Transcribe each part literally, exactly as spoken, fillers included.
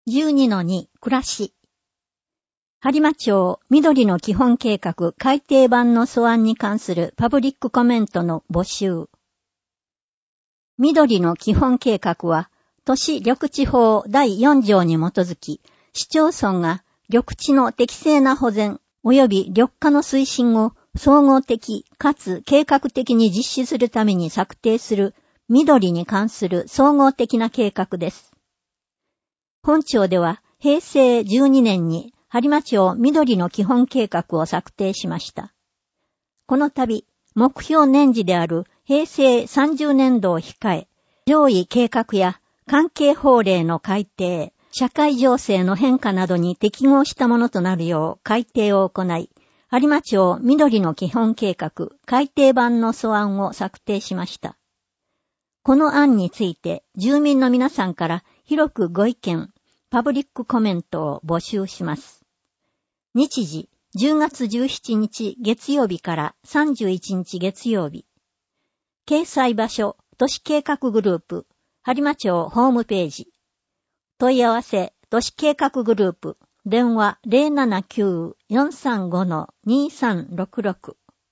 じゅうにのに 暮らし。播磨町緑の基本計画改訂版の素案に関するパブリックコメントの募集。緑の基本計画は、都市緑地法だいよん条に基づき、市町村が緑地の適正な保全及び緑化の推進を総合的かつ計画的に実施するために策定する緑に関する総合的な計画です。本庁では平成じゅうにねんに播磨町緑の基本計画を策定しました。この度、目標年次である平成さんじゅうねんどを控え、上位計画や関係法令の改定、社会情勢の変化などに適合したものとなるよう改定を行い、播磨町緑の基本計画改訂版の素案を策定しました。この案について住民の皆さんから広くご意見、パブリックコメントを募集します。日時、じゅうがつじゅうしちにち月曜日からさんじゅういちにち月曜日。掲載場所、都市計画グループ、播磨町ホームページ。問い合わせ、都市計画グループ、電話 ゼロななきゅう よんさんご にさんろくろく。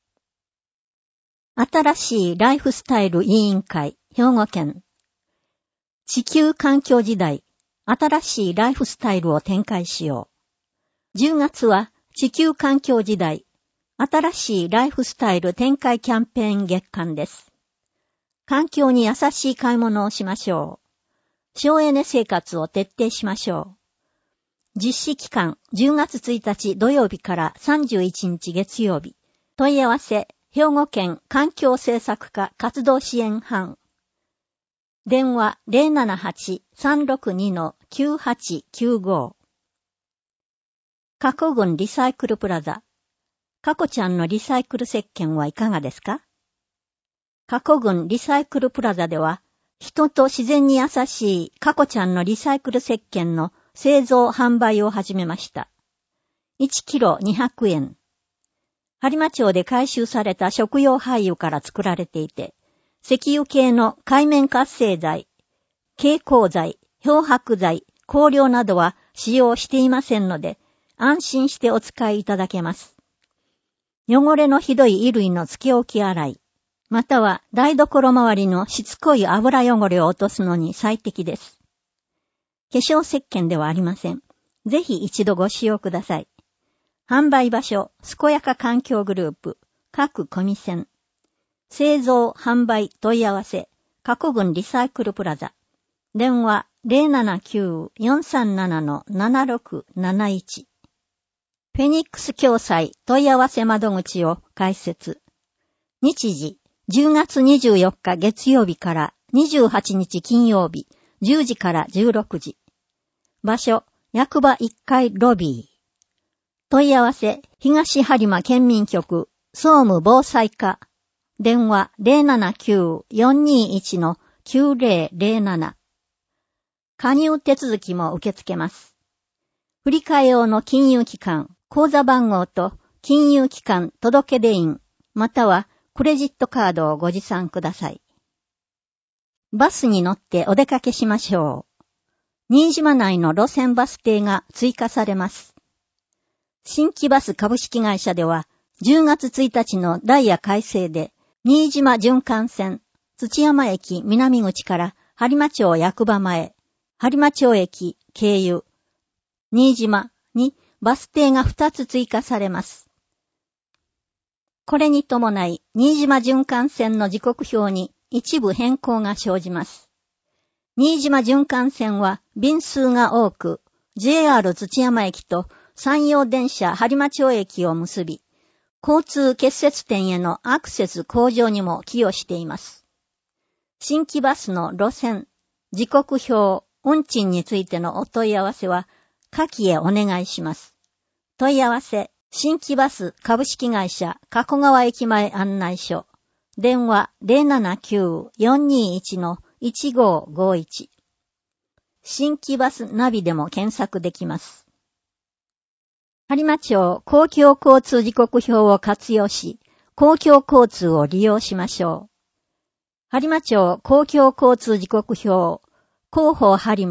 新しいライフスタイル委員会、兵庫県。地球環境時代、新しいライフスタイルを展開しよう。じゅうがつは地球環境時代、新しいライフスタイル展開キャンペーン月間です。環境に優しい買い物をしましょう。省エネ生活を徹底しましょう。実施期間じゅうがつついたち土曜日からさんじゅういちにち月曜日。問い合わせ、兵庫県環境政策課活動支援班。電話 ゼロななはち さんろくに きゅうはちきゅうご。加古郡リサイクルプラザ。加古ちゃんのリサイクル石鹸はいかがですか？加古郡リサイクルプラザでは、人と自然に優しい加古ちゃんのリサイクル石鹸の製造販売を始めました。いちキロにひゃくえん。播磨町で回収された食用廃油から作られていて、石油系の界面活性剤、蛍光剤、漂白剤、香料などは使用していませんので、安心してお使いいただけます。汚れのひどい衣類のつけ置き洗い、または台所周りのしつこい油汚れを落とすのに最適です。化粧石鹸ではありません。ぜひ一度ご使用ください。販売場所、健やか環境グループ、各コミセン。製造、販売、問い合わせ、加古郡リサイクルプラザ。電話 ゼロななきゅう よんさんなな ななろくなないち。フェニックス共済問い合わせ窓口を開設。日時、じゅうがつにじゅうよっか月曜日からにじゅうはちにち金曜日、じゅうじからじゅうろくじ。場所、役場いっかいロビー。問い合わせ、東播磨県民局、総務防災課。電話 ゼロななきゅう よんにいち きゅうぜろぜろなな。加入手続きも受け付けます。振替用の金融機関、口座番号と金融機関届出印、またはクレジットカードをご持参ください。バスに乗ってお出かけしましょう。新島内の路線バス停が追加されます。新規バス株式会社では、じゅうがつついたちのダイヤ改正で、新島循環線、土山駅南口から播磨町役場前、播磨町駅経由、新島にバス停がふたつ追加されます。これに伴い、新島循環線の時刻表に一部変更が生じます。新島循環線は便数が多く、ジェイアール 土山駅と山陽電車播磨町駅を結び、交通結節点へのアクセス向上にも寄与しています。新規バスの路線、時刻表、運賃についてのお問い合わせは、下記へお願いします。問い合わせ、新規バス株式会社加古川駅前案内所。電話 ゼロななきゅう よんにいち いちごごいち。新規バスナビでも検索できます。播磨町公共交通時刻表を活用し、公共交通を利用しましょう。播磨町公共交通時刻表、広報播磨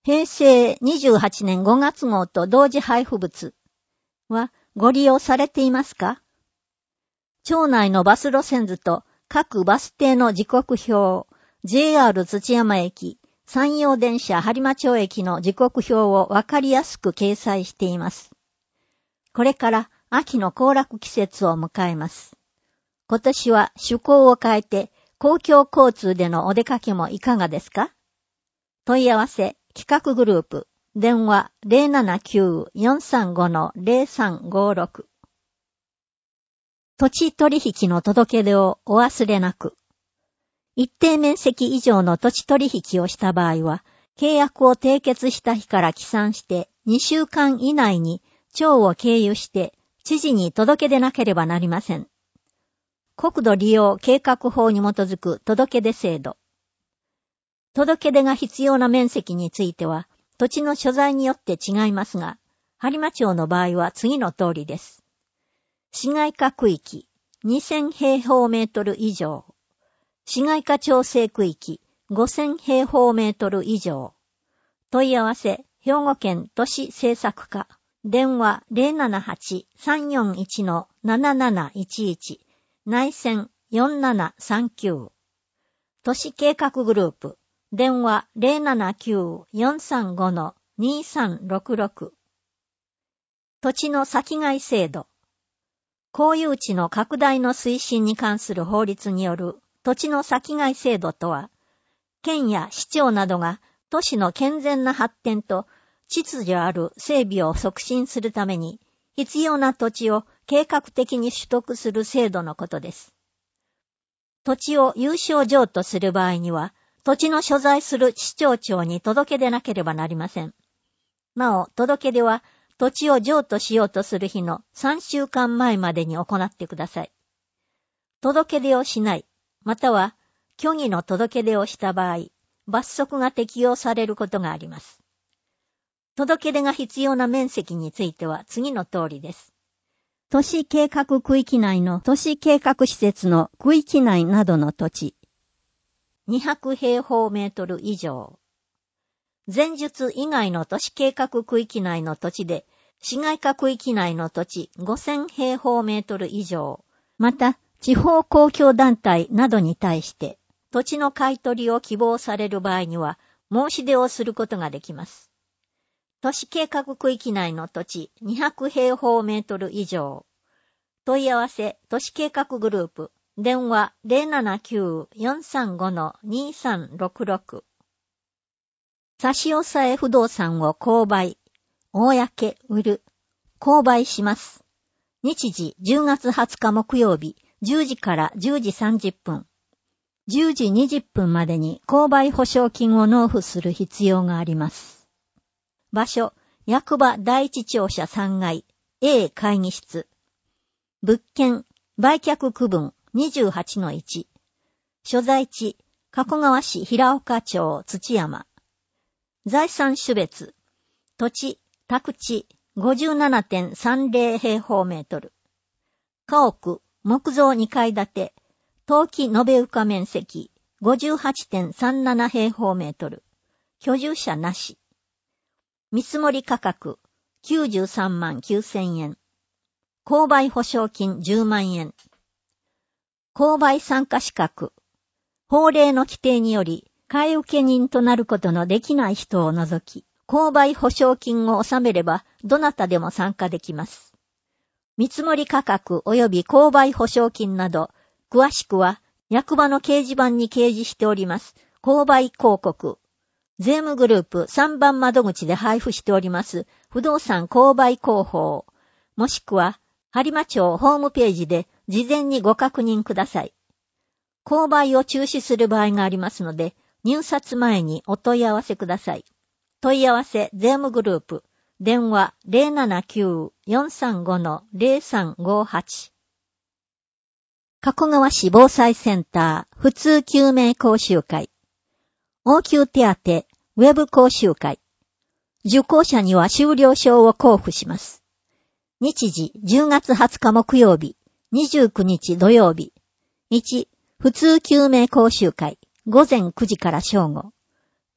平成にじゅうはちねんごがつ号と同時配布物はご利用されていますか？町内のバス路線図と各バス停の時刻表、ジェイアール 土山駅、山陽電車播磨町駅の時刻表をわかりやすく掲載しています。これから秋の行楽季節を迎えます。今年は趣向を変えて公共交通でのお出かけもいかがですか？問い合わせ、企画グループ、電話 ゼロななきゅう よんさんご ゼロさんごろく。土地取引の届け出をお忘れなく。一定面積以上の土地取引をした場合は、契約を締結した日から起算してにしゅうかん以内に町を経由して知事に届け出なければなりません。国土利用計画法に基づく届け出制度。届け出が必要な面積については、土地の所在によって違いますが、播磨町の場合は次の通りです。市街化区域にせんへいほうメートル以上。市街化調整区域ごせんへいほうメートル以上。問い合わせ、兵庫県都市政策課。電話 ゼロななはち さんよんいち なななないちいち。内線よんななさんきゅう。都市計画グループ。電話 ゼロななきゅう よんさんご にさんろくろく。土地の先買い制度。公有地の拡大の推進に関する法律による土地の先買い制度とは、県や市町などが都市の健全な発展と秩序ある整備を促進するために必要な土地を計画的に取得する制度のことです。土地を有償譲渡する場合には、土地の所在する市町町に届け出なければなりません。なお、届け出は土地を譲渡しようとする日のさんしゅうかんまえまでに行ってください。届け出をしない、または虚偽の届け出をした場合、罰則が適用されることがあります。届け出が必要な面積については次の通りです。都市計画区域内の都市計画施設の区域内などの土地。にひゃくへいほうメートル以上。前述以外の都市計画区域内の土地で、市街化区域内の土地ごせんへいほうメートル以上、また地方公共団体などに対して土地の買い取りを希望される場合には申し出をすることができます。都市計画区域内の土地にひゃくへいほうメートル以上。問い合わせ都市計画グループ電話 ゼロななきゅう よんさんご にさんろくろく。差し押さえ不動産を購買、公、売る、購買します。日時じゅうがつはつか木曜日じゅうじからじゅうじさんじゅっぷん。じゅうじにじゅっぷんまでに購買保証金を納付する必要があります。場所、役場第一庁舎さんがい、A 会議室。物件、売却区分 にじゅうはちのいち。所在地、加古川市平岡町土山。財産種別、土地、宅地 ごじゅうななてんさんぜろ 平方メートル。家屋、木造にかい建て、登記延べ床面積 ごじゅうはちてんさんなな 平方メートル。居住者なし。見積もり価格きゅうじゅうさんまんきゅうせんえん。購買保証金じゅうまんえん。購買参加資格。法令の規定により、買受人となることのできない人を除き、購買保証金を納めれば、どなたでも参加できます。見積もり価格及び購買保証金など、詳しくは、役場の掲示板に掲示しております、購買広告。税務グループさんばん窓口で配布しております、不動産購買広報。もしくは、播磨町ホームページで事前にご確認ください。購買を中止する場合がありますので、入札前にお問い合わせください。問い合わせ税務グループ電話 ゼロななきゅう よんさんご ゼロさんごはち。加古川市防災センター普通救命講習会。応急手当ウェブ講習会。受講者には修了証を交付します。日時じゅうがつはつか木曜日、にじゅうくにち土曜日。いち、普通救命講習会、午前くじから正午。に、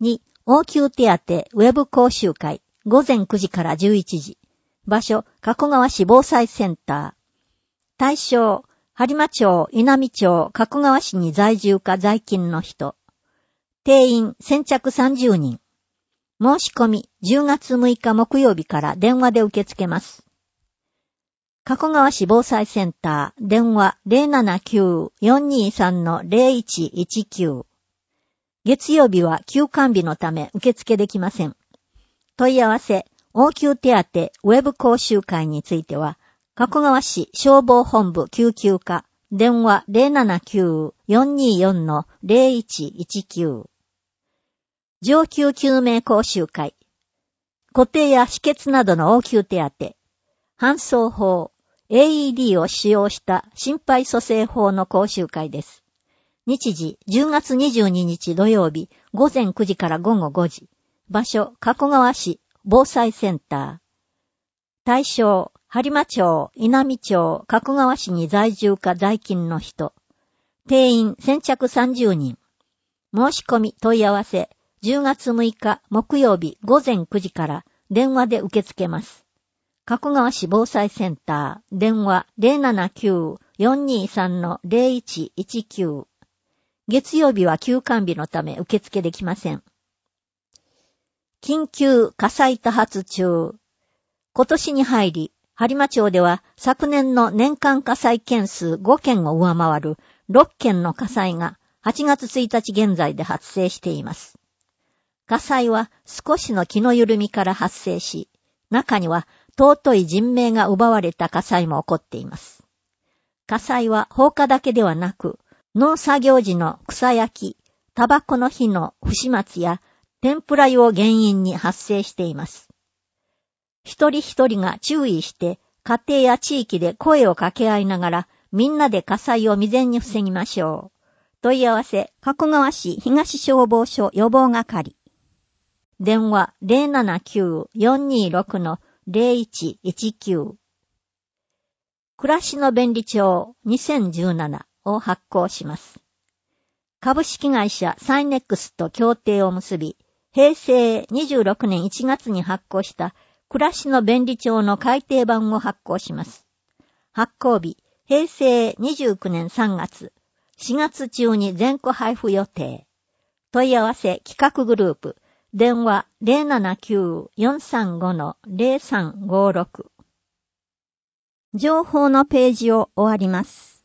応急手当ウェブ講習会、ごぜんくじからじゅういちじ。場所、加古川市防災センター。対象、播磨町、稲美町、加古川市に在住か在勤の人。定員、先着さんじゅうにん。申し込み、じゅうがつむいか木曜日から電話で受け付けます。加古川市防災センター、電話 ゼロななきゅう よんにーさん ゼロいちいちきゅう。月曜日は休館日のため受付できません。問い合わせ、応急手当ウェブ講習会については、加古川市消防本部救急課、電話 ゼロななきゅう よんにーよん ゼロいちいちきゅう。上級救命講習会、固定や止血などの応急手当、搬送法、エーイーディー を使用した心肺蘇生法の講習会です。日時、じゅうがつにじゅうににち土曜日、ごぜんくじからごごごじ。場所、加古川市防災センター。対象、播磨町、稲美町、加古川市に在住か在勤の人。定員、先着さんじゅうにん。申し込み、問い合わせ、じゅうがつむいか木曜日ごぜんくじから電話で受け付けます。加古川市防災センター、電話 ゼロななきゅう よんにーさん ゼロいちいちきゅう。月曜日は休館日のため受付できません。緊急火災多発中。今年に入り、播磨町では昨年の年間火災件数ごけんを上回るろっけんの火災がはちがつついたち現在で発生しています。火災は少しの気の緩みから発生し、中には尊い人命が奪われた火災も起こっています。火災は放火だけではなく、農作業時の草焼き、タバコの火の不始末や天ぷら湯を原因に発生しています。一人一人が注意して家庭や地域で声を掛け合いながらみんなで火災を未然に防ぎましょう。問い合わせ、加古川市東消防署予防係。電話 ゼロななきゅう よんにーろく ゼロいちいちきゅう。暮らしの便利帳にせんじゅうななを発行します。株式会社サイネックスと協定を結び、へいせいにじゅうろくねんいちがつに発行した暮らしの便利帳の改訂版を発行します。発行日、へいせいにじゅうきゅうねんさんがつ、しがつ中に全戸配布予定。問い合わせ企画グループ、電話 ゼロななきゅう よんさんご ゼロさんごろく。情報のページを終わります。